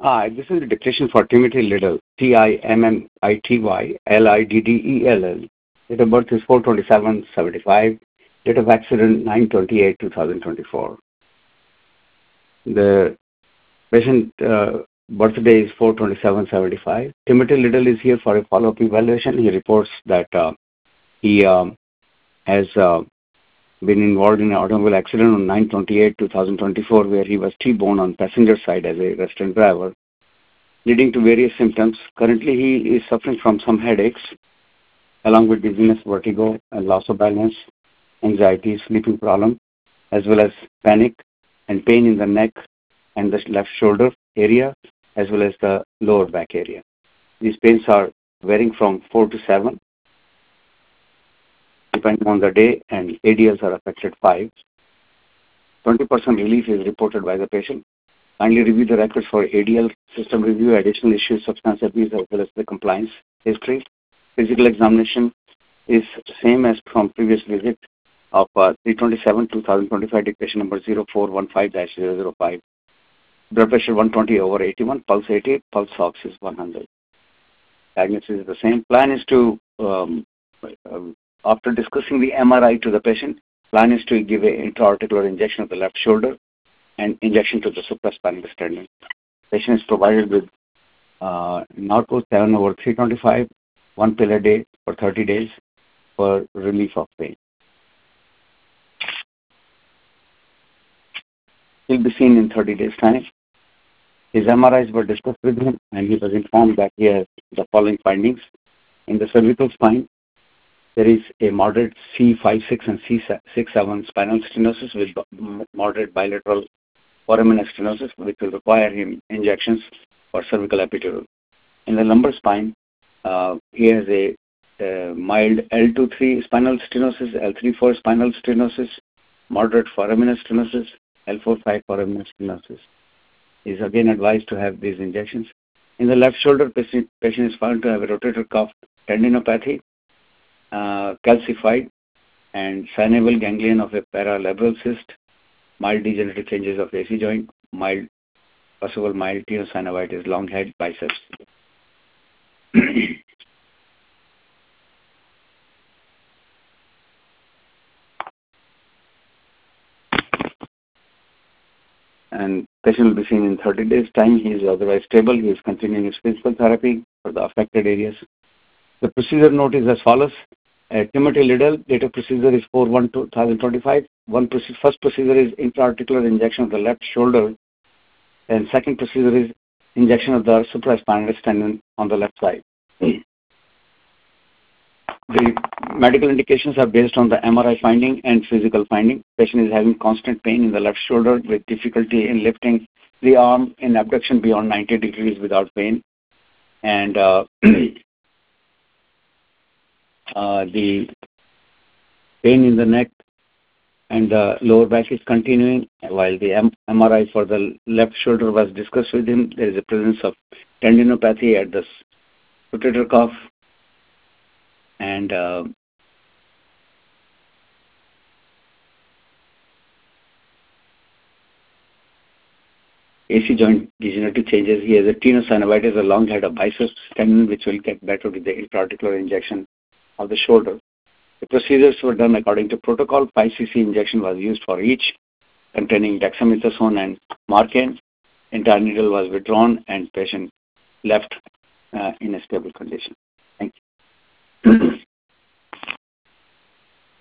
This is a dictation for Timothy Liddell, Timmitty Liddell. Date of birth is 4/27/75. Date of accident 9/28/2024. The patient birthday is 4/27/75. Timothy Liddell is here for a follow-up evaluation. He reports that he has been involved in an automobile accident on 9/28/2024, where he was T-boned on passenger side as a restaurant driver, leading to various symptoms. Currently, he is suffering from some headaches, along with dizziness, vertigo, and loss of balance, anxiety, sleeping problem, as well as panic and pain in the neck and the left shoulder area, as well as the lower back area. These pains are varying from 4 to 7, depending on the day, and ADLs are affected 5. 20% relief is reported by the patient. Kindly review the records for ADL system review, additional issues, substance abuse, as well as the compliance history. Physical examination is same as from previous visit of 3/27/2025, dictation number 0415-005. Blood pressure 120/81, pulse 88, pulse ox is 100. Diagnosis is the same. Plan is to, after discussing the MRI to the patient, plan is to give an intra-articular injection of the left shoulder and injection to the supraspinal tendon. Patient is provided with Norco 7/325, 1 pill a day for 30 days for relief of pain. He'll be seen in 30 days' time. His MRIs were discussed with him, and he was informed that he has the following findings. In the cervical spine, there is a moderate C5-6 and C6-7 spinal stenosis with moderate bilateral foraminal stenosis, which will require him injections for cervical epidural. In the lumbar spine, he has a mild L2-3 spinal stenosis, L3-4 spinal stenosis, moderate foraminal stenosis, L4-5 foraminal stenosis. He is again advised to have these injections. In the left shoulder, patient is found to have a rotator cuff tendinopathy, calcified, and synovial ganglion of a paralabral cyst, mild degenerative changes of AC joint, possible mild tenosynovitis, long head, biceps. And patient will be seen in 30 days' time. He is otherwise stable. He is continuing his physical therapy for the affected areas. The procedure note is as follows. Timothy Liddell, date of procedure is 4/1/2025. First procedure is intra-articular injection of the left shoulder, and second procedure is injection of the supraspinal tendon on the left side. The medical indications are based on the MRI finding and physical finding. Patient is having constant pain in the left shoulder with difficulty in lifting the arm in abduction beyond 90 degrees without pain. And the pain in the neck and the lower back is continuing. While the MRI for the left shoulder was discussed with him, there is a presence of tendinopathy at the rotator cuff, and AC joint degenerative changes. He has a tenosynovitis, a long head of biceps tendon, which will get better with the intra-articular injection of the shoulder. The procedures were done according to protocol. 5 cc injection was used for each, containing dexamethasone and Marcaine. Entire needle was withdrawn, and patient left in a stable condition.